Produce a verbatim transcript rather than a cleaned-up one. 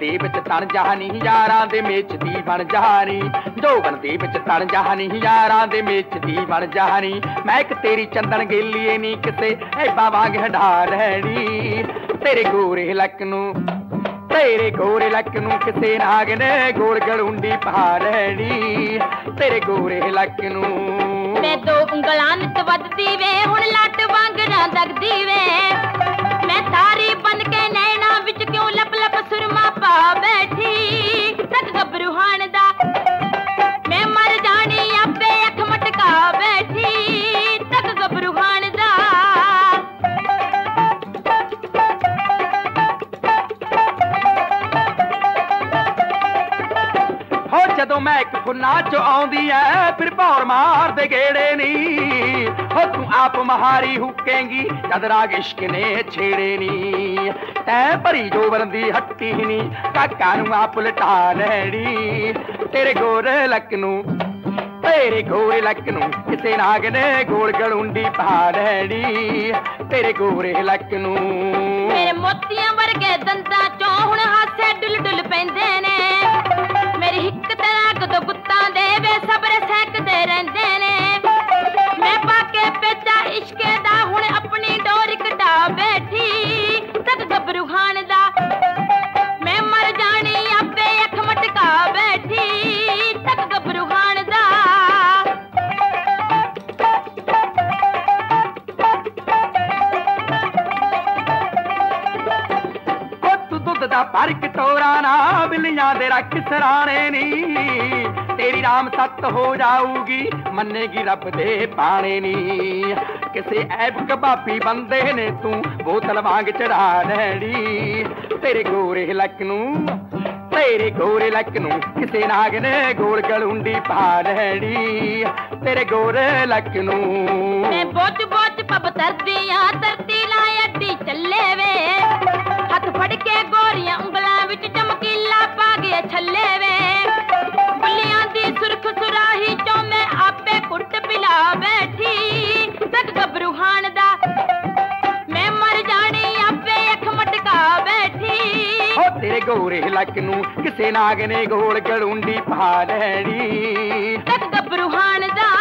दे विच तन जहानी यारां दे मेच दी बन जहानी जोबन दे विच तन जहानी यारां दे मेच दी बन जहानी महक तेरी चंदन गेलीए नी किसे ऐबा वांग हडा लैनी तेरे गोरे लक नूं तेरे गोरे लक नूं किसे नाग ने गोल गलुंडी पा लैनी तेरे गोरे लक नूं मैं दो उंगलां नित वधदी वे हुण लट वांग ना दगदी वे मैं तारी बन के नैना विच क्यों लप लप सुरमा पा बैठी तक गबरूहान दा मैं मर जानी आपे अख मटका बैठी तक गबरूहान दा जदों मैं एक फुन्ना चो आउंदी है फिर भौर मार दे गेड़े नी हो तू आप महारी हुकेंगी जद राग इश्क ने छेड़े नी तै भरी जोबन दी हट्टी नी काका नूं आप लटा लैनी तेरे गोरे लक नूं तेरे गोरे लक नूं किसे नाग ने गोल गलुंडी पा लैनी तेरे गोरे लक नूं मेरे मोतियां वर्गे दंदां चों हुण हासे डुल डुल पैंदे ने मेरी हिक तरह तो गुत्तां दे वे सबरे सहकदे रहिंदे ने मैं पाके पेचा इश्के दा हुण अपनी डोर कटा बैठी तक गबरूहान दा मैं मर जानी आपे अख मटका बैठी तक गबरूहान दा दा पर कटोरा ना बिलियां दे रख सराणे नी तेरी राम सत हो जाऊगी मन्नेगी रब दे पाने नी किसे ऐब कबाबी बंदे ने तू बोतल वांग चढ़ा लैनी तेरे गोरे लक नूं तेरे गोरे लक नूं किसे नाग ने गोल गलुंडी पा लैनी तेरे गोरे लक नूं मैं बोच बोच पब तरदी आ तरती ला अड्डी चले वे हथ फड़ के गोरियां उंगलां विच चमकीला पा गए छल्ले वे बुलियां दी सुरख सुराही चों मैं आपे कुट पिला बैठी तक गबरूहान दा मैं मर जानी आपे अख मटका बैठी हो तेरे गोरे लक नूं किसे नाग ने गोल गलुंडी पा लैनी तक गबरूहान दा